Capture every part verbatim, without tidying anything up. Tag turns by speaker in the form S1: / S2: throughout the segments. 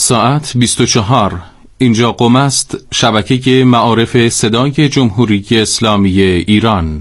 S1: ساعت بیست و چهار. اینجا قم است، شبکه معارف صدای جمهوری اسلامی ایران.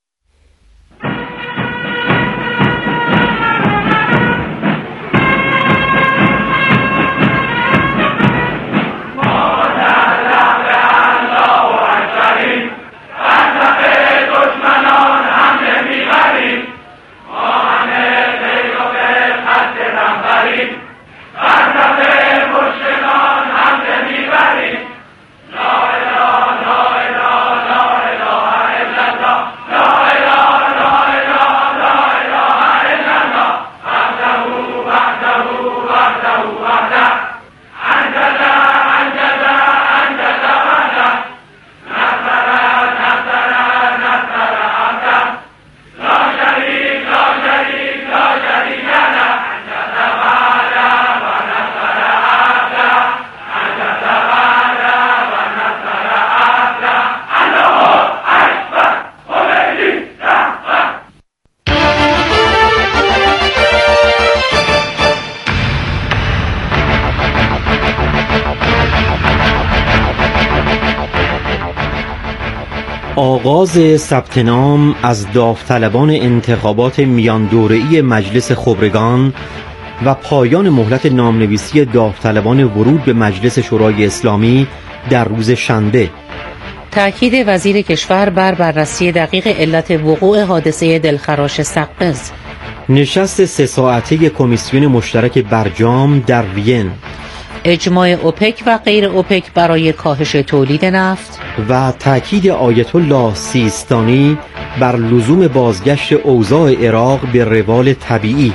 S2: آغاز ثبت نام از داوطلبان انتخابات میان دوره‌ای مجلس خبرگان و پایان مهلت نامنویسی داوطلبان ورود به مجلس شورای اسلامی در روز شنبه.
S3: تأکید وزیر کشور بر بررسی دقیق علت وقوع حادثه دلخراش سقز.
S2: نشست سه ساعته کمیسیون مشترک برجام در وین.
S3: اجماع اوپک و غیر اوپک برای کاهش تولید نفت
S2: و تأکید آیت الله سیستانی بر لزوم بازگشت اوضاع عراق به روال طبیعی.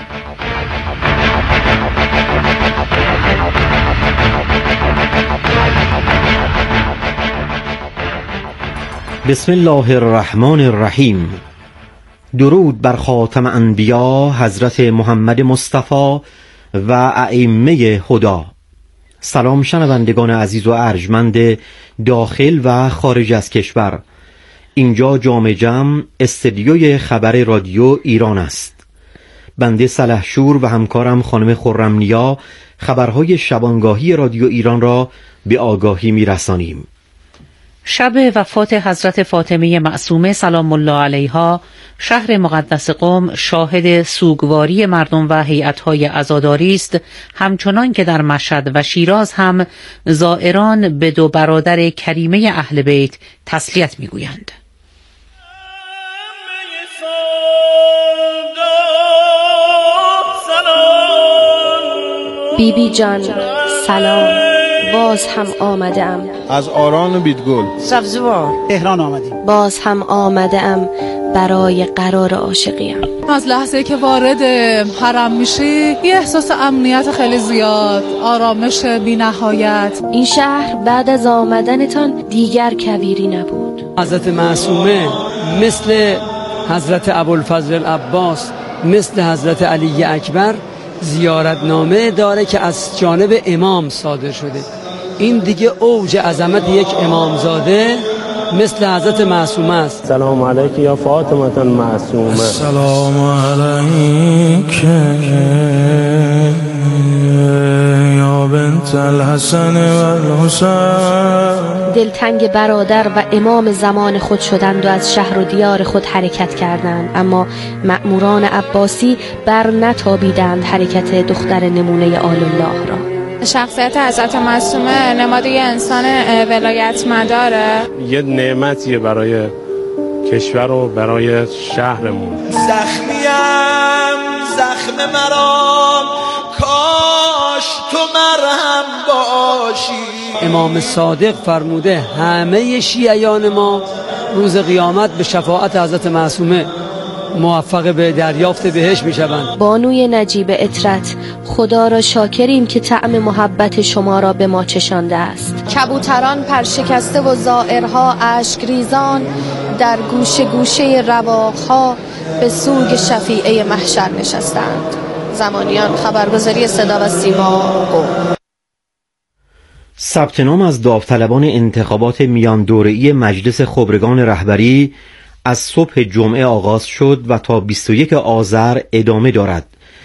S2: بسم الله الرحمن الرحیم. درود بر خاتم انبیا حضرت محمد مصطفی و ائمه هدا. سلام شنوندگان عزیز و ارجمند داخل و خارج از کشور. اینجا جام جم استدیوی خبر رادیو ایران است. بنده سلحشور و همکارم خانم خرمنیا خبرهای شبانگاهی رادیو ایران را به آگاهی می‌رسانیم.
S3: شب وفات حضرت فاطمه معصومه سلام الله علیها، شهر مقدس قم شاهد سوگواری مردم و هیئت‌های عزاداری است، همچنان که در مشهد و شیراز هم زائران به دو برادر کریمه اهل بیت تسلیت می‌گویند.
S4: بی بی جان سلام، باز هم آمدم
S5: از آران بیدگل
S6: سبزوار تهران آمدیم.
S4: باز هم آمدم برای قرار عاشقیم.
S7: از لحظه که وارد حرم میشی یه احساس امنیت خیلی زیاد، آرامش بی نهایت.
S4: این شهر بعد از آمدنتان دیگر کویری نبود.
S6: حضرت معصومه مثل حضرت ابوالفضل العباس، مثل حضرت علی اکبر زیارتنامه داره که از جانب امام صادر شده. این دیگه اوج عظمت یک امامزاده مثل حضرت معصومه است.
S8: سلام علیک یا فاطمه معصومه.
S5: سلام علیک یا بنت الحسن و الحسین.
S4: دلتنگ برادر و امام زمان خود شدند و از شهر و دیار خود حرکت کردند، اما مأموران عباسی بر نتابیدند حرکت دختر نمونه آل الله را.
S9: شخصیت حضرت معصومه نماد یه انسان ولایت مداره،
S8: یه نعمتیه برای کشور و برای شهرمون.
S10: زخمیم زخم مرام، کاش تو مرهم باشی.
S6: امام صادق فرموده همه شیعیان ما روز قیامت به شفاعت حضرت معصومه موفق به دریافت بهشت میشوند.
S4: بانوی نجیب عطرت، خدا را شاکریم که طعم محبت شما را به ما چشانده است.
S9: کبوتران پرشکسته و زائرها اشک ریزان در گوشه گوشه رواقها به سوگ شفیعه محشر نشستند. زمانیان، خبرگزاری صدا و سیما قم.
S2: ثبت نام از داوطلبان انتخابات میان دوره‌ای مجلس خبرگان رهبری از صبح جمعه آغاز شد و تا بیست و یکم آذر ادامه دارد.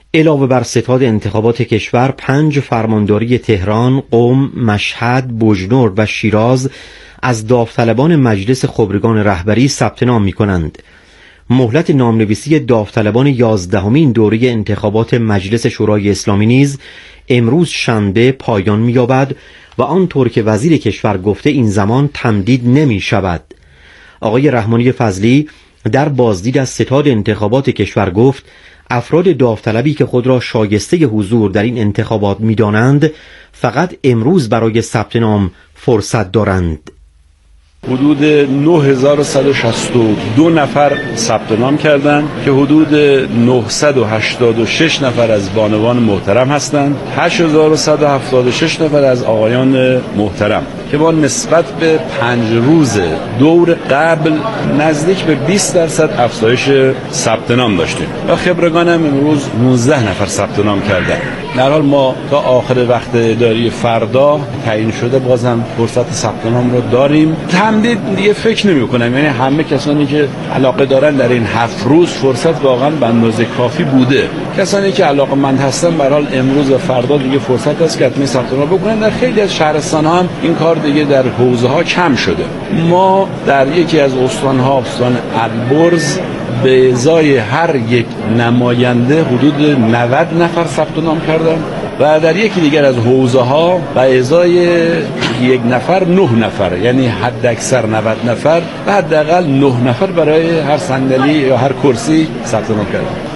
S2: علاوه بر ستاد انتخابات کشور، پنج فرمانداری تهران، قم، مشهد، بوجنور و شیراز از داوطلبان مجلس خبرگان رهبری ثبت نام می کنند. مهلت نامنویسی داوطلبان یازدهمین دوره انتخابات مجلس شورای اسلامی نیز امروز شنبه پایان می یابد و آنطور که وزیر کشور گفته این زمان تمدید نمی شود. آقای رحمانی فضلی در بازدید از ستاد انتخابات کشور گفت افراد داوطلبی که خود را شایسته حضور در این انتخابات می دانند فقط امروز برای ثبت نام فرصت دارند.
S11: حدود نه هزار و صد و شصت و دو نفر ثبت نام کردند که حدود نهصد و هشتاد و شش نفر از بانوان محترم هستند، هشت هزار و صد و هفتاد و شش نفر از آقایان محترم که با نسبت به پنج روز دور قبل نزدیک به بیست درصد افزایش ثبت نام داشتیم و خبرگان هم امروز نوزده نفر ثبت نام کردند. در حال ما تا آخر وقت اداری فردا تعیین شده بازم فرصت ثبت نام رو داریم. تمدید دیگه فکر نمی‌کنم، یعنی همه کسانی که علاقه دارن در این هفت روز فرصت واقعا به اندازه کافی بوده. کسانی که علاقه‌مند هستن به هر حال امروز و فردا دیگه فرصت هست که حتما ثبت نام بکنن. در خیلی از شهرستان‌ها هم این کار دیگه در حوزه‌ها کم شده. ما در یکی از استان‌ها، استان البرز، به ازای هر یک نماینده حدود نود نفر ثبت نام کردن و در یکی دیگر از حوزه ها به ازای یک نفر نه نفر، یعنی حد اکثر نود نفر و حداقل نه نفر برای هر صندلی یا هر کرسی ثبت نام کردن.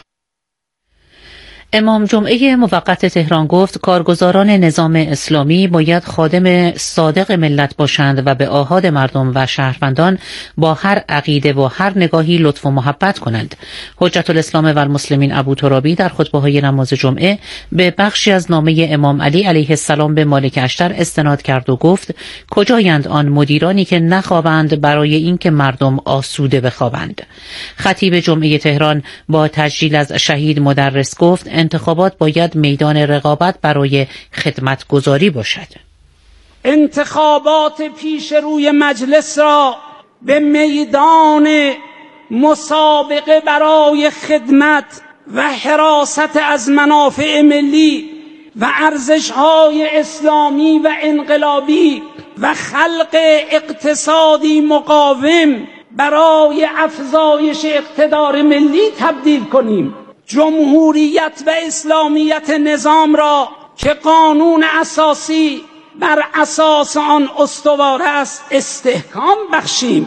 S3: امام جمعه موقت تهران گفت کارگزاران نظام اسلامی باید خادم صادق ملت باشند و به آحاد مردم و شهروندان با هر عقیده و هر نگاهی لطف و محبت کنند. حجت الاسلام و المسلمین ابو ترابی در خطبه‌های نماز جمعه به بخشی از نامه امام علی علیه السلام به مالک اشتر استناد کرد و گفت کجایند آن مدیرانی که نخوابند برای اینکه مردم آسوده بخوابند. خطیب جمعه تهران با تجلیل از شهید مدرس گفت انتخابات باید میدان رقابت برای خدمتگزاری باشد.
S12: انتخابات پیش روی مجلس را به میدان مسابقه برای خدمت و حراست از منافع ملی و ارزش‌های اسلامی و انقلابی و خلق اقتصادی مقاوم برای افزایش اقتدار ملی تبدیل کنیم. جمهوریت و اسلامیت نظام را که قانون اساسی بر اساس آن استوار است استحکام بخشیم.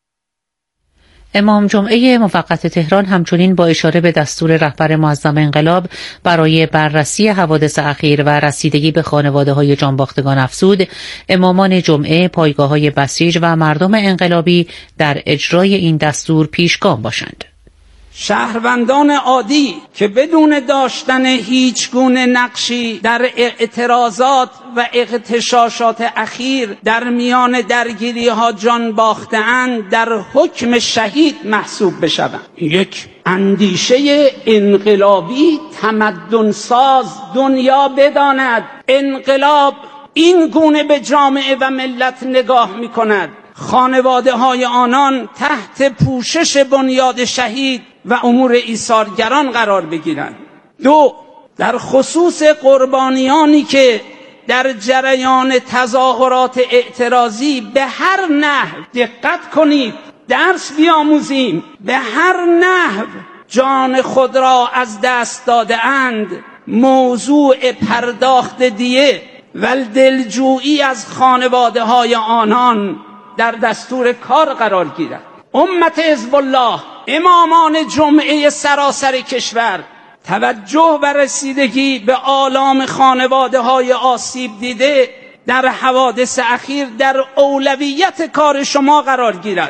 S3: امام جمعه موقت تهران همچنین با اشاره به دستور رهبر معظم انقلاب برای بررسی حوادث اخیر و رسیدگی به خانواده‌های جانباختگان افزود، امامان جمعه، پایگاه‌های بسیج و مردم انقلابی در اجرای این دستور پیشگام باشند.
S12: شهروندان عادی که بدون داشتن هیچ گونه نقشی در اعتراضات و اغتشاشات اخیر در میان درگیری ها جان باخته‌اند در حکم شهید محسوب بشوند. یک اندیشه انقلابی تمدن ساز دنیا بداند انقلاب این گونه به جامعه و ملت نگاه می کند. خانواده های آنان تحت پوشش بنیاد شهید و امور ایثارگران قرار بگیرند. دو، در خصوص قربانیانی که در جریان تظاهرات اعتراضی به هر نحو دقت کنید درس بیاموزیم به هر نحو جان خود را از دست داده اند، موضوع پرداخت دیه و دلجویی از خانواده های آنان در دستور کار قرار گیرد. امت حزب الله، امامان جمعه سراسر کشور، توجه و رسیدگی به آلام خانواده های آسیب دیده در حوادث اخیر در اولویت کار شما قرار گیرد.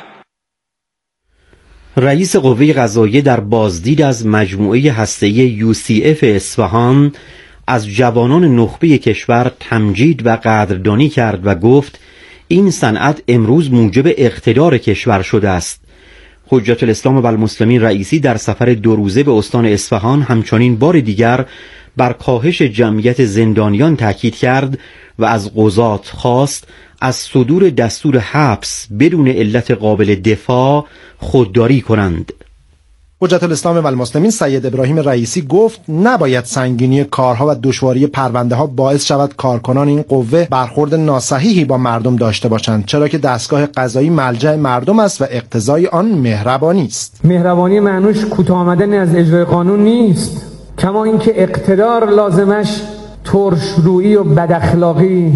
S2: رئیس قوه قضاییه در بازدید از مجموعه هسته‌ای یو سی اف اصفهان از جوانان نخبه کشور تمجید و قدردانی کرد و گفت این صنعت امروز موجب اقتدار کشور شده است. حجت الاسلام و المسلمین رئیسی در سفر دو روزه به استان اصفهان همچنین بار دیگر بر کاهش جمعیت زندانیان تاکید کرد و از قضات خواست از صدور دستور حبس بدون علت قابل دفاع خودداری کنند.
S13: حجت الاسلام و المسلمین سید ابراهیم رئیسی گفت نباید سنگینی کارها و دشواری پرونده ها باعث شود کارکنان این قوه برخورد ناصحیحی با مردم داشته باشند، چرا که دستگاه قضایی ملجأ مردم است و اقتضای آن مهربانی است.
S14: مهربانی معنوش کوتاه آمدن از اجرای قانون نیست، کما اینکه اقتدار لازمش ترشرویی و بداخلاقی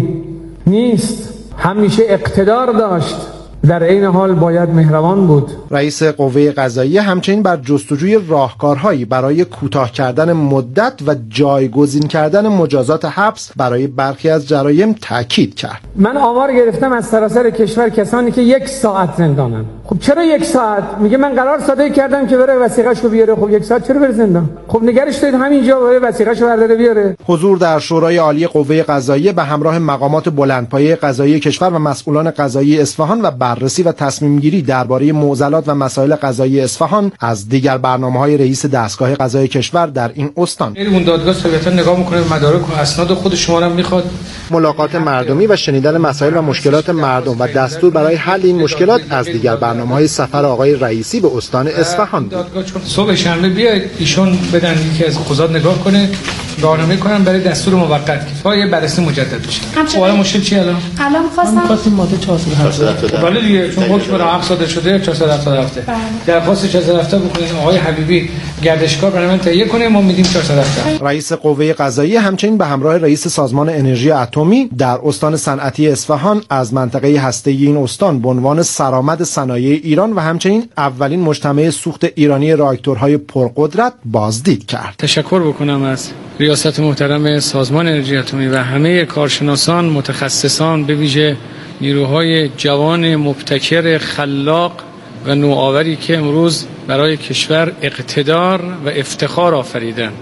S14: نیست. همیشه اقتدار داشت، در این حال باید مهربان بود.
S13: رئیس قوه قضاییه همچنین بر جستجوی راهکارهایی برای کوتاه کردن مدت و جایگزین کردن مجازات حبس برای برخی از جرایم تاکید کرد.
S14: من آمار گرفتم از سراسر کشور کسانی که یک ساعت زندانن. خب چرا یک ساعت؟ میگه من قرار صادر کردم که بره وثیقه‌شو بیاره. خب یک ساعت چرا بره زندان؟ خب نگرش دارید همینجا بره وثیقه‌شو برداره بیاره.
S13: حضور در شورای عالی قوه قضاییه به همراه مقامات بلندپایه قضایی کشور و مسئولان قضایی اصفهان و بررسی و تصمیم گیری درباره معضلات و مسائل قضایی اصفهان از دیگر برنامه‌های رئیس دستگاه قضایی کشور در این استان.
S15: اون دادگاه ثابتا نگاه می‌کنه مدارک و اسناد خود شما رو می‌خواد.
S13: ملاقات مردمی و شنیدن مسائل و مشکلات مردم و دستور برای حل این مشکلات از دیگر برنامه‌های سفر آقای رئیسی به استان اصفهان بود.
S15: دادگاه چون صبح شنبه بیاید ایشون بدن یکی از قضات نگاه کنه، راهنمایی کنن برای دستور موقت که پای بررسی مجدد بشه. حالا مشکل چیه الان؟
S16: الان خواستم
S15: خواستیم ماده چهارصد و هفتاد. ولی دیگه چون حکم رها صادر شده چهارصد و هفتاد هفته. درخواست چهارصد و هفتاد بکنید آقای حبیبی گردشگاه برای من تهیه کنه، ما میدیم چهارصد و هفتاد.
S13: رئیس قوه قضاییه همچنین به همراه رئیس سازمان انرژی اتمی در استان صنعتی اصفهان از منطقه هسته‌ای این استان به عنوان سرآمد صنایع ایران و همچنین اولین مجتمع سوخت ایرانی راکتورهای پرقدرت بازدید کرد.
S15: تشکر بکنم از ریاست محترم سازمان انرژی اتمی و همه کارشناسان، متخصصان، به ویژه نیروهای جوان مبتکر، خلاق و نوآوری که امروز برای کشور اقتدار و افتخار آفریدن.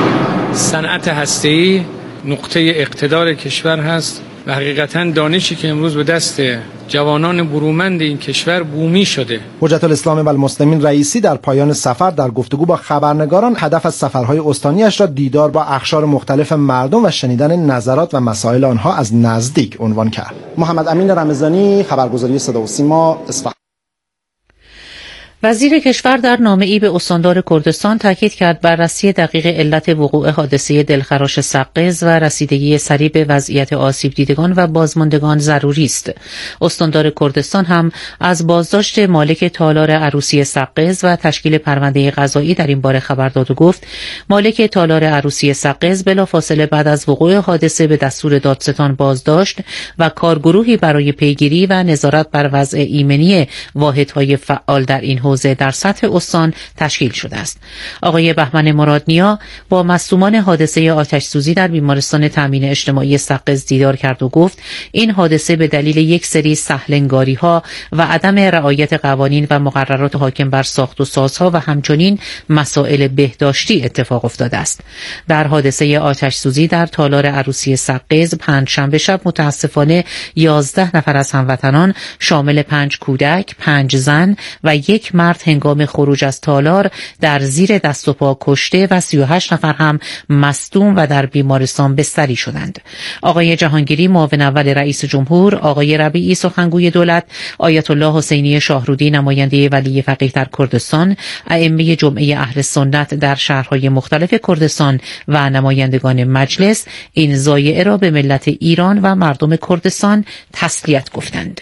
S15: صنعت هسته‌ای نقطه اقتدار کشور هست و حقیقتاً دانشی که امروز به دست جوانان برومند این کشور بومی شده.
S13: حجت الاسلام و المسلمین رئیسی در پایان سفر در گفتگو با خبرنگاران هدف از سفرهای استانیش را دیدار با اقشار مختلف مردم و شنیدن نظرات و مسائل آنها از نزدیک عنوان کرد. محمد امین رمضانی، خبرگزاری صدا و سیما، اصفهان.
S3: وزیر کشور در نامه‌ای به استاندار کردستان تاکید کرد بررسی دقیق علت وقوع حادثه دلخراش سقز و رسیدگی سریع به وضعیت آسیب دیدگان و بازماندگان ضروری است. استاندار کردستان هم از بازداشت مالک تالار عروسی سقز و تشکیل پرونده قضایی در این باره خبر داد و گفت مالک تالار عروسی سقز بلافاصله بعد از وقوع حادثه به دستور دادستان بازداشت و کارگروهی برای پیگیری و نظارت بر وضع ایمنی واحدهای فعال در این حوزه در سطح استان تشکیل شده است. آقای بهمن مرادنیا با مصدومان حادثه آتش سوزی در بیمارستان تامین اجتماعی سقز دیدار کرد و گفت این حادثه به دلیل یک سری سهلنگاری‌ها و عدم رعایت قوانین و مقررات حاکم بر ساخت و سازها و همچنین مسائل بهداشتی اتفاق افتاده است. در حادثه آتش سوزی در تالار عروسی سقز پنجشنبه شب متاسفانه یازده نفر از هموطنان شامل پنج کودک، پنج زن و یک مرد هنگام خروج از تالار در زیر دست و پا کشته و سی و هشت نفر هم مصدوم و در بیمارستان بستری شدند. آقای جهانگیری معاون اول رئیس جمهور، آقای ربیعی سخنگوی دولت، آیت الله حسینی شاهرودی نماینده ولی فقیه در کردستان، ائمه جمعه اهل سنت در شهرهای مختلف کردستان و نمایندگان مجلس این ضایعه را به ملت ایران و مردم کردستان تسلیت گفتند.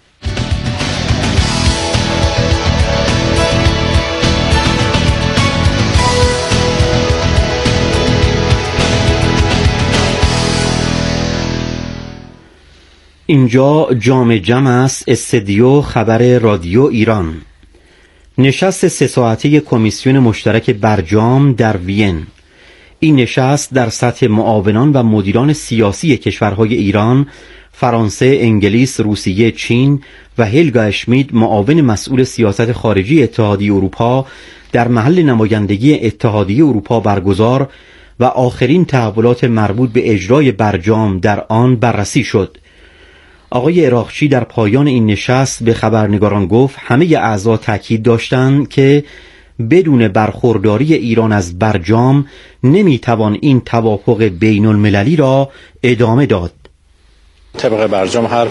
S2: اینجا جام جم است، استدیو خبر رادیو ایران. نشست سه ساعته کمیسیون مشترک برجام در وین. این نشست در سطح معاونان و مدیران سیاسی کشورهای ایران، فرانسه، انگلیس، روسیه، چین و هلگا اشمید معاون مسئول سیاست خارجی اتحادیه اروپا در محل نمایندگی اتحادیه اروپا برگزار و آخرین تحولات مربوط به اجرای برجام در آن بررسی شد. آقای عراقچی در پایان این نشست به خبرنگاران گفت همه اعضا تاکید داشتند که بدون برخورداری ایران از برجام نمیتوان این توافق بین المللی را ادامه داد.
S17: طبق برجام هر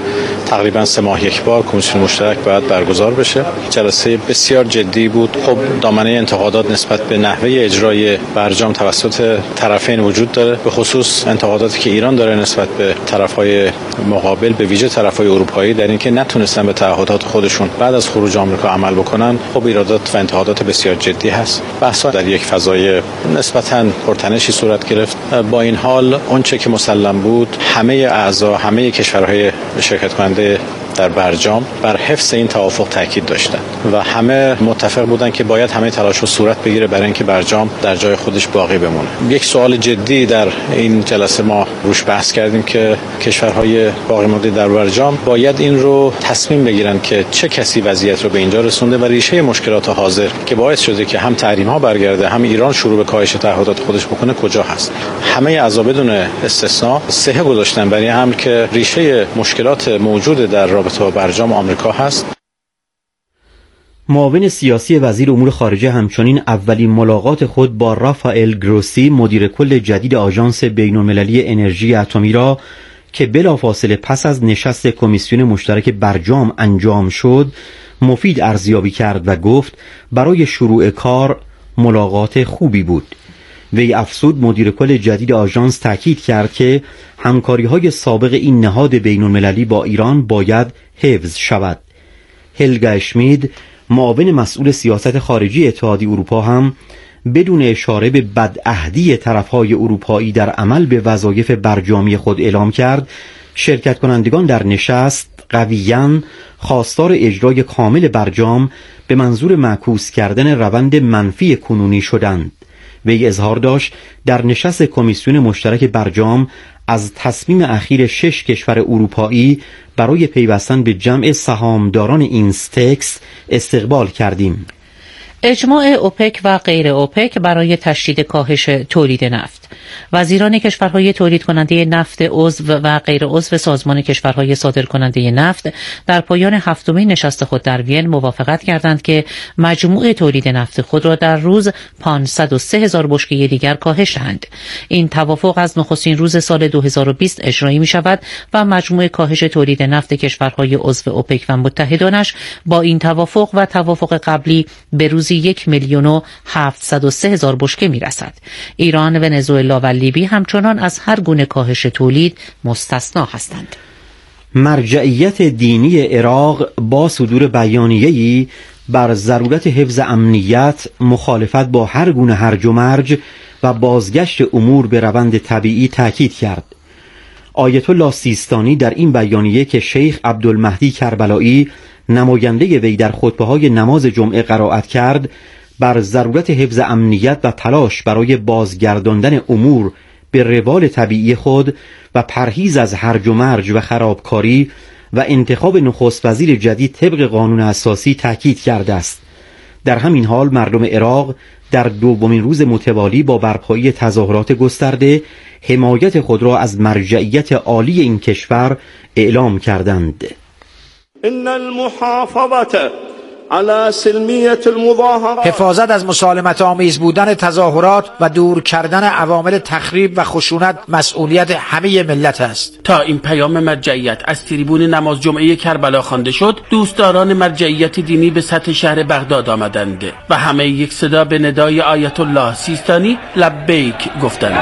S16: تقریبا سه ماه یک بار کمیسیون مشترک باید برگزار بشه. جلسه بسیار جدی بود. خب دامنه انتقادات نسبت به نحوه اجرای برجام توسط طرفین وجود داره، به خصوص انتقاداتی که ایران داره نسبت به طرف‌های مقابل، به ویژه طرف‌های اروپایی، در اینکه نتونستن به تعهدات خودشون بعد از خروج آمریکا عمل بکنن. خب ایرادات و انتقادات بسیار جدی هست. بحث‌ها در یک فضای نسبتاً پرتنشی صورت گرفت. با این حال اونچه که مسلم بود، همه اعضا، همه کشورهای شرکت کننده در برجام بر حفظ این توافق تاکید داشتند و همه متفق بودند که باید همه تلاش‌ها صورت بگیره برای اینکه برجام در جای خودش باقی بمونه. یک سوال جدی در این جلسه ما روش بحث کردیم که کشورهای باقی مانده در برجام باید این رو تصمیم بگیرن که چه کسی وضعیت رو به اینجا رسونده و ریشه مشکلات حاضر که باعث شده که هم تحریم‌ها برگرده، هم ایران شروع به کاهش تعهدات خودش بکنه کجا هست. همه اعضا بدون استثنا صحه گذاشتن برای امر که ریشه مشکلات موجود در رابطه با برجام آمریکا هست.
S2: معاون سیاسی وزیر امور خارجه همچنین اولین ملاقات خود با رافائل گروسی مدیر کل جدید آژانس بین‌المللی انرژی اتمی را که بلافاصله پس از نشست کمیسیون مشترک برجام انجام شد مفید ارزیابی کرد و گفت برای شروع کار ملاقات خوبی بود. وی افزود مدیر کل جدید آژانس تاکید کرد که همکاری‌های سابق این نهاد بین‌المللی با ایران باید حفظ شود. هلگا اشمید معاون مسئول سیاست خارجی اتحادیه اروپا هم بدون اشاره به بدعهدی طرف‌های اروپایی در عمل به وظایف برجامی خود اعلام کرد شرکت کنندگان در نشست قویاً خواستار اجرای کامل برجام به منظور معکوس کردن روند منفی کنونی شدند. وی اظهار داشت در نشست کمیسیون مشترک برجام از تصمیم اخیر شش کشور اروپایی برای پیوستن به جمع سهامداران اینستکس استقبال کردیم.
S3: اجماع اوپک و غیر اوپک برای تشدید کاهش تولید نفت. وزیران کشورهای تولید کننده نفت عضو و غیر عضو سازمان کشورهای صادر کننده نفت در پایان هفتمین نشست خود در وین موافقت کردند که مجموع تولید نفت خود را در روز پانصد و سه هزار بشکه دیگر کاهش دهند. این توافق از نخستین روز سال دو هزار و بیست اجرایی می شود و مجموع کاهش تولید نفت کشورهای عضو اوپک و متحدانش با این توافق و توافق قبلی به روزی یک میلیون و هفتصد و سه هزار بشکه می رسد. ایران، ونزوئلا و لیبی همچنان از هر گونه کاهش تولید مستثنا هستند.
S2: مرجعیت دینی عراق با صدور بیانیه‌ای بر ضرورت حفظ امنیت، مخالفت با هر گونه هرج و مرج و بازگشت امور به روند طبیعی تاکید کرد. آیت الله سیستانی در این بیانیه که شیخ عبدالمهدی کربلایی نماینده وی در خطبه‌های نماز جمعه قرائت کرد، بر ضرورت حفظ امنیت و تلاش برای بازگرداندن امور به روال طبیعی خود و پرهیز از هرج و مرج و خرابکاری و انتخاب نخست وزیر جدید طبق قانون اساسی تاکید کرده است. در همین حال مردم عراق در دومین روز متوالی با برپایی تظاهرات گسترده حمایت خود را از مرجعیت عالی این کشور اعلام کردند.
S17: ان المحافظة على سلمیة المظاهرات، حفاظت از مسالمت آمیز بودن تظاهرات و دور کردن عوامل تخریب و خشونت مسئولیت همه ملت است.
S18: تا این پیام مرجعیت از تریبون نماز جمعه کربلا خوانده شد، دوستداران مرجعیت دینی به سطح شهر بغداد آمدند و همه یک صدا به ندای آیت الله سیستانی لبیک گفتند.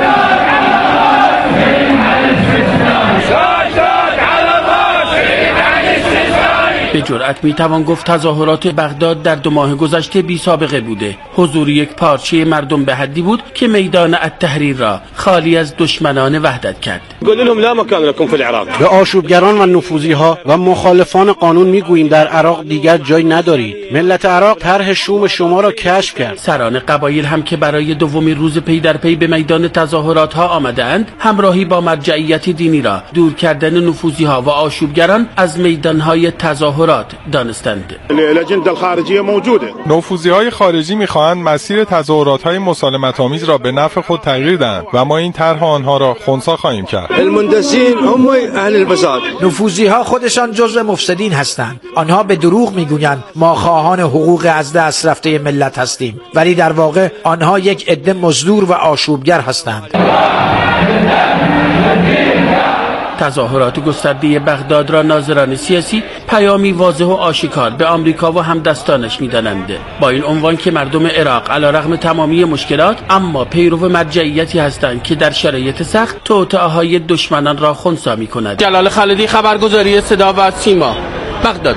S18: به جرأت میتوان گفت تظاهرات بغداد در دو ماه گذشته بی سابقه بوده. حضور یک پارچه مردم به حدی بود که میدان التحریر را خالی از دشمنان وحدت کرد.
S19: به آشوبگران و نفوذی‌ها و مخالفان قانون میگوییم در عراق دیگر جای ندارید. ملت عراق طرح شوم شما را کشف کرد.
S18: سران قبایل هم که برای دومین روز پی در پی به میدان تظاهرات ها آمدند، همراهی با مرجعیت دینی را دور کردن نفوذی‌ها و آشوبگران از میدان‌های تظاهرات دانستند.
S20: الاجنده الخارجیه موجوده. نفوذی‌های خارجی می‌خواهند مسیر تظاهرات‌های مسالمت‌آمیز را به نفع خود تغییر دهند و ما این طرح آنها را خنثی خواهیم کرد.
S19: المندسین هم اهل الفساد. نفوذی‌ها خودشان جزء مفسدین هستند. آنها به دروغ می‌گویند ما خواهان حقوق از دست رفته ملت هستیم، ولی در واقع آنها یک عده مزدور و آشوبگر هستند.
S18: تظاهرات گسترده بغداد را ناظران سیاسی پیامی واضح و آشکار به آمریکا و همدستانش می‌دانند، با این عنوان که مردم عراق علیرغم تمامی مشکلات اما پیرو مرجعیتی هستند که در شرایط سخت توطئه‌های دشمنان را خنثی می‌کند. جلال خالدی، خبرگزاری صدا و سیما، بغداد.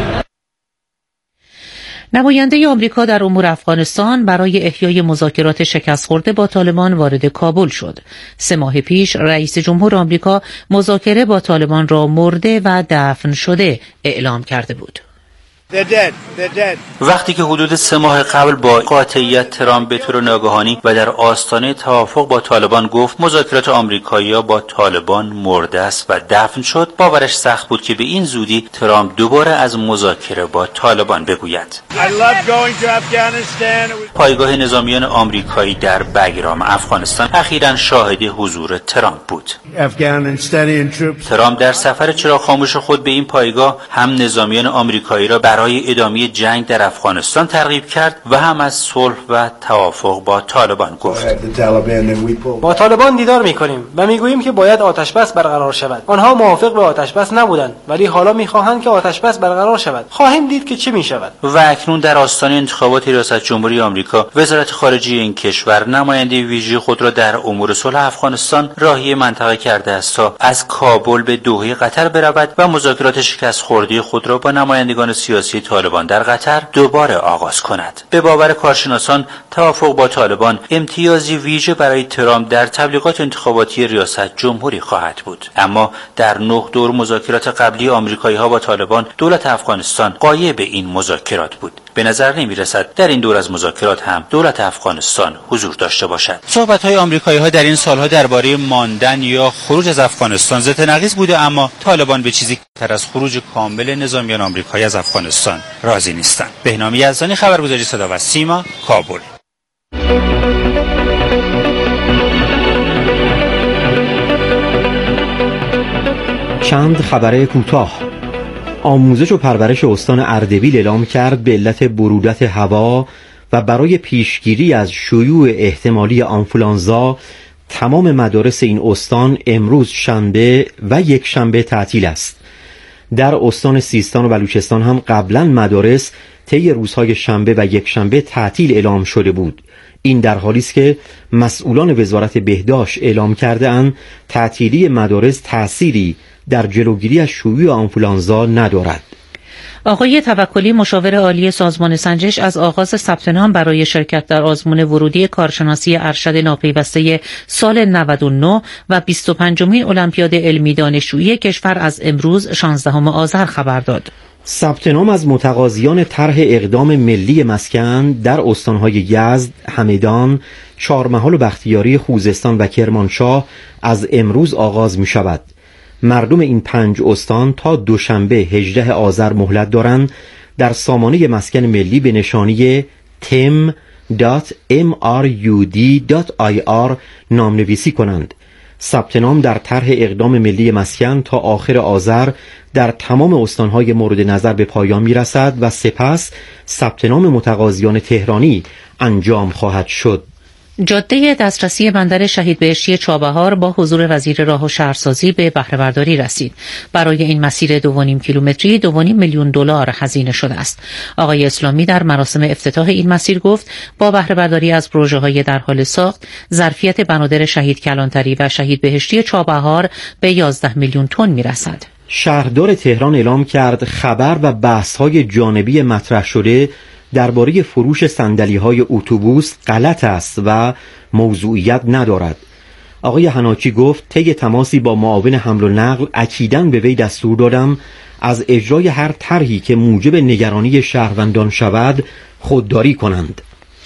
S3: نماینده آمریکا در امور افغانستان برای احیای مذاکرات شکست خورده با طالبان وارد کابل شد. سه ماه پیش رئیس جمهور آمریکا مذاکره با طالبان را مرده و دفن شده اعلام کرده بود.
S21: They're dead. They're dead. وقتی که حدود سه ماه قبل با قاطعیت ترامپ به طور ناگهانی و در آستانه توافق با طالبان گفت مذاکرات آمریکایی‌ها با طالبان مرده است و دفن شد، باورش سخت بود که به این زودی ترامپ دوباره از مذاکره با طالبان بگوید. I love going to Afghanistan. پایگاه نظامیان آمریکایی در بگرام افغانستان اخیراً شاهد حضور ترامپ بود. ترامپ در سفر چراغ خاموش خود به این پایگاه هم نظامیان آمریکایی را برای ادامه جنگ در افغانستان ترغیب کرد و هم از صلح و توافق با طالبان گفت.
S22: با طالبان دیدار می‌کنیم و می‌گوییم که باید آتش‌بس برقرار شود. آنها موافق به آتش‌بس نبودند، ولی حالا می‌خواهند که آتش‌بس برقرار شود. خواهیم دید که چه می‌شود.
S21: و اکنون در آستانه انتخابات ریاست جمهوری آمریکا، وزارت خارجه این کشور نماینده ویژه خود را در امور صلح افغانستان راهی منطقه کرده است تا از کابل به دوحه قطر برود و مذاکرات شکست خورده خود را با نمایندگان سیاسی طالبان در قطر دوباره آغاز کند. به باور کارشناسان توافق با طالبان امتیازی ویژه برای ترامپ در تبلیغات انتخاباتی ریاست جمهوری خواهد بود. اما در نه دور مذاکرات قبلی آمریکایی‌ها با طالبان، دولت افغانستان غایب این مذاکرات بود. به نظر نمی‌رسد در این دور از مذاکرات هم دولت افغانستان حضور داشته باشد. صحبت‌های آمریکایی‌ها در این سال‌ها درباره ماندن یا خروج از افغانستان ضد نقیض بوده، اما طالبان به چیزی تر از خروج کامل نظامیان آمریکایی از افغانستان راضی نیستند. بهنام یزدانی، خبرگزاری صدا و سیما، کابل.
S2: چند خبر کوتاه. آموزش و پرورش استان اردبیل اعلام کرد به علت برودت هوا و برای پیشگیری از شیوع احتمالی آنفولانزا تمام مدارس این استان امروز شنبه و یک شنبه تعطیل است. در استان سیستان و بلوچستان هم قبلا مدارس طی روزهای شنبه و یک شنبه تعطیل اعلام شده بود. این در حالی است که مسئولان وزارت بهداشت اعلام کرده اند تعطیلی مدارس تأثیری در جلوگیری از شیوع آنفولانزا ندارد.
S3: آقای توکلی، مشاور عالی سازمان سنجش، از آغاز ثبت نام برای شرکت در آزمون ورودی کارشناسی ارشد ناپیوسته سال نود و نه و بیست و پنجمین المپیاد علمی دانشجویی کشور از امروز شانزدهم آذر خبر داد.
S2: ثبت نام از متقاضیان طرح اقدام ملی مسکن در استانهای یزد، همدان، چهارمحال و بختیاری، خوزستان و کرمانشاه از امروز آغاز می شود. مردم این پنج استان تا دوشنبه هجدهم آذر مهلت دارند در سامانه مسکن ملی به نشانی تم دات ام آر یو دی دات آی آر نامنویسی کنند. ثبت نام در طرح اقدام ملی مسکن تا آخر آذر در تمام استانهای مورد نظر به پایان میرسد و سپس ثبت نام متقاضیان تهرانی انجام خواهد شد.
S3: جاده دسترسی بندر شهید بهشتی چابهار با حضور وزیر راه و شهرسازی به بهره برداری رسید. برای این مسیر دو و نیم کیلومتری دو و نیم میلیون دلار هزینه شده است. آقای اسلامی در مراسم افتتاح این مسیر گفت با بهره برداری از پروژه‌های در حال ساخت، ظرفیت بنادر شهید کلانتری و شهید بهشتی چابهار به یازده میلیون تن میرسد.
S2: شهردار تهران اعلام کرد خبر و بحث‌های جانبی مطرح شده درباره فروش صندلی‌های اتوبوس غلط است و موضوعیت ندارد. آقای حناکی گفت طی تماسی با معاون حمل و نقل اکیداً به وی دستور دادم از اجرای هر طرحی که موجب نگرانی شهروندان شود خودداری کنند.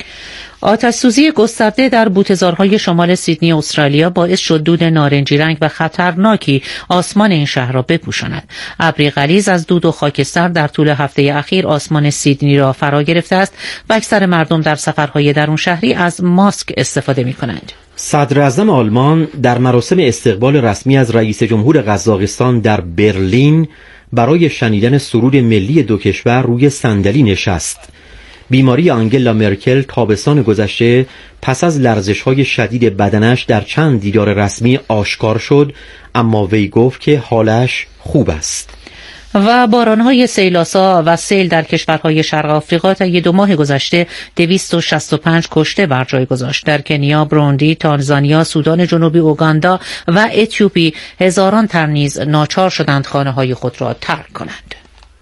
S3: آتش‌سوزی گسترده در بوته‌زارهای شمال سیدنی استرالیا باعث شد دود نارنجی رنگ و خطرناکی آسمان این شهر را بپوشاند. ابری غلیظ از دود و خاکستر در طول هفته اخیر آسمان سیدنی را فرا گرفته است و اکثر مردم در سفرهای درون شهری از ماسک استفاده می‌کنند.
S2: صدر اعظم آلمان در مراسم استقبال رسمی از رئیس جمهور قزاقستان در برلین برای شنیدن سرود ملی دو کشور روی صندلی نشست. بیماری آنگلا مرکل تابستان گذشته پس از لرزش‌های شدید بدنش در چند دیدار رسمی آشکار شد، اما وی گفت که حالش خوب است.
S3: و بارانهای سیلاسا و سیل در کشورهای شرق آفریقا طی دو ماه گذشته دویست و شصت و پنج کشته بر جای گذاشت. در کنیا، بروندی، تانزانیا، سودان جنوبی، اوگاندا و اتیوپی هزاران تن نیز ناچار شدند خانه‌های خود را ترک کنند.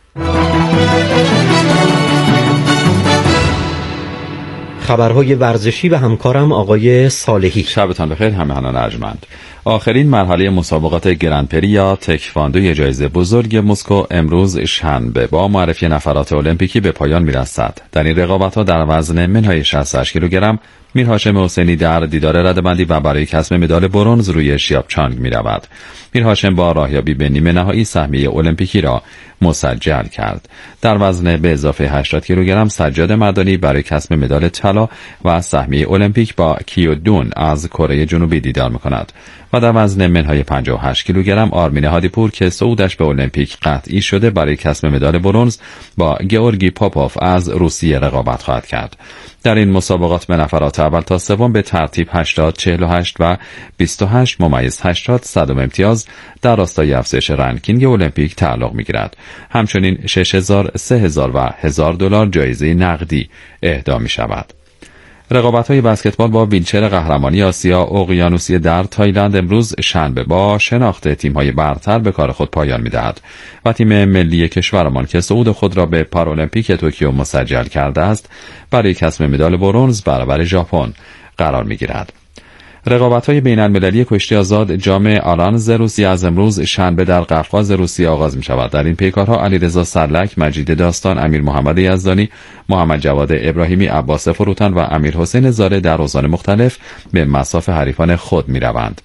S2: خبرهای ورزشی و همکارم آقای صالحی.
S1: شبتان بخیر همراهان ارجمند. آخرین مرحله مسابقات گرندپری یا تکواندوی جایزه بزرگ مسکو امروز شنبه با معرفی نفرات المپیکی به پایان میرسد. در این رقابت‌ها در وزن منهای شصت و هشت کیلوگرم میر هاشم حسینی در دیدار ردبندی و برای کسب مدال برنز روی شیاپچانگ می رود. میر هاشم با راهیابی به نیمه نهایی سهمیه المپیکی را مسجل کرد. در وزن به اضافه هشتاد کیلوگرم سجاد مردانی برای کسب مدال طلا و سهمیه المپیک با کیودون از کره جنوبی دیدار می کند. و در وزن منهای پنجاه و هشت کیلوگرم آرمین هادیپور که صعودش به المپیک قطعی شده برای کسب مدال برنز با گئورگی پاپوف از روسیه رقابت خواهد کرد. در این مسابقات به نفرات اول تا سوم به ترتیب هشتاد، چهل و هشت و بیست و هشت ممیز هشتاد صدم امتیاز در راستای افزایش رنکینگ المپیک تعلق می‌گیرد. همچنین شش هزار، سه هزار و هزار دلار جایزه نقدی اهدا می‌شود. رقابت‌های بسکتبال با ویلچر قهرمانی آسیا اقیانوسیه در تایلند امروز شنبه با شناخت تیم‌های برتر به کار خود پایان می‌دهد و تیم ملی کشورمان که صعود خود را به پارالمپیک توکیو مسجل کرده است برای کسب مدال برنز برابر ژاپن قرار می‌گیرد. رقابت‌های بین‌المللی کشتی آزاد جام آلانز روسیه از امروز شنبه در قفقاز روسیه آغاز می‌شود. در این پیکارها علیرضا سرلک، مجید داستان، امیر محمد یزدانی، محمد جواد ابراهیمی، عباس فروتن و امیر حسین زاده در اوزان مختلف به مصاف حریفان خود می‌روند.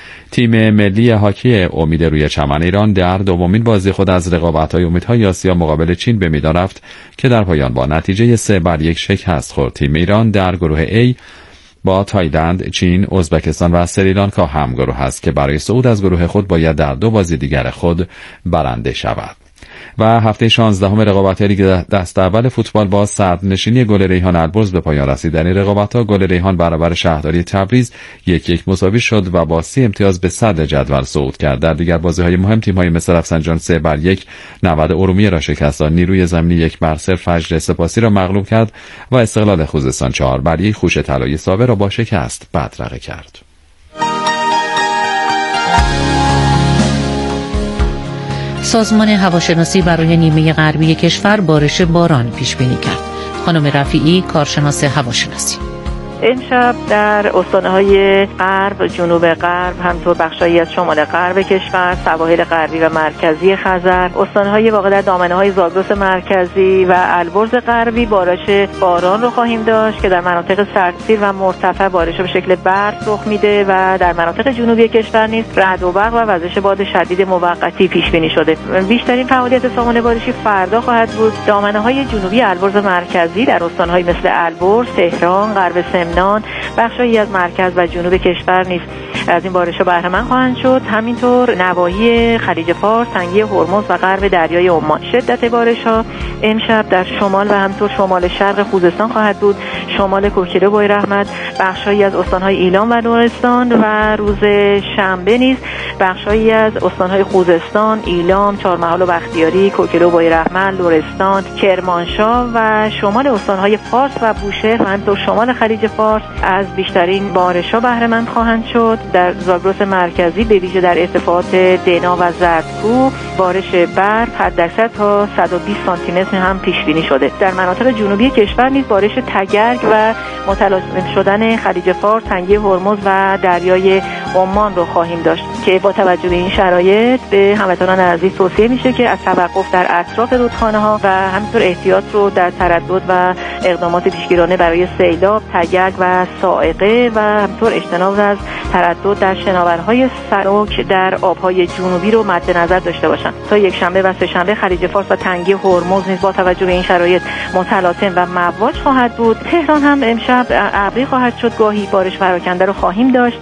S1: تیم ملی هاکی امید روی چمن ایران در دومین بازی خود از رقابت‌های امیدهای آسیا مقابل چین به میدان رفت که در پایان با نتیجه سه بر یک شکست خورد. تیم ایران در گروه A با تایلند، چین، ازبکستان و سریلانکا همگروه است که برای صعود از گروه خود باید در دو بازی دیگر خود برنده شود. و هفته شانزدهم رقابت لیگ دست اول فوتبال با صدرنشینی گل ریحان البرز به پایان رسید. در این رقابت‌ها گل ریحان برابر شهرداری تبریز یک یک مساوی شد و با سی امتیاز به صدر جدول صعود کرد. در دیگر بازی‌های مهم تیم‌های مثل رفسنجان سه بر یک نود ارومیه را شکست داد. نیروی زمینی یک بر صفر فجر سپاسی را مغلوب کرد و استقلال خوزستان چهار بر یک خوش طلایی ساوه را با شکست بدرقه کرد.
S3: سازمان هواشناسی برای نیمه غربی کشور بارش باران پیش بینی کرد. خانم رفیعی، کارشناس هواشناسی:
S7: امشب در استان‌های غرب، جنوب غرب، همطور بخشایی از شمال غرب کشور، سواحل غربی و مرکزی خزر، استان‌های واقع در دامنه‌های زاگرس مرکزی و البرز غربی بارش باران رو خواهیم داشت که در مناطق سردسیر و مرتفع بارش به شکل برف رخ میده و در مناطق جنوبی کشور نیز رعد و برق و وزش باد شدید موقتی پیش بینی شده. بیشترین فعالیت سامانه بارشی فردا خواهد بود. دامنه‌های جنوبی البرز مرکزی در استان‌های مثل البرز، تهران، غرب سمنان، بخشایی از مرکز و جنوب کشور نیز از این بارش‌ها بهره مند خواهند شد. همینطور نواحی خلیج فارس، تنگه هرمز و غرب دریای عمان. شدت بارش‌ها امشب در شمال و همینطور شمال شرق خوزستان خواهد بود. شمال کوکیله بوی رحمت، بخشایی از استان‌های ایلام و لرستان و روز شنبه نیز بخشایی از استان‌های خوزستان، ایلام، چهارمحال و بختیاری، کوکیله بوی رحمت، لرستان، کرمانشاه و شمال استان‌های فارس و بوشهر و همینطور شمال خلیج فارس از بیشترین بارش‌ها بهره مند خواهند شد. در زاگرس مرکزی به ویژه در ارتفاعات دنا و زردکو بارش برف حداکثر تا صد و بیست سانتی متر هم پیش بینی شده. در مناطق جنوبی کشور نیز بارش تگرگ و متلاطم شدن خلیج فارس، تنگه هرمز و دریای عمان رو خواهیم داشت که با توجه به این شرایط به هموطنان عزیز توصیه میشه که از توقف در اطراف رودخانه‌ها و همینطور احتیاط رو در تردد و اقدامات پیشگیرانه برای سیلاب، تگرگ و صاعقه و همینطور اجتناب از تردد در شناورهای سبک در آبهای جنوبی رو مد نظر داشته باشند. تا یک شنبه و سه شنبه خلیج فارس و تنگه هرمز نیز با توجه به این شرایط متلاطم و مواج خواهد بود. تهران هم امشب ابری خواهد شد، گاهی بارش پراکنده رو خواهیم داشت.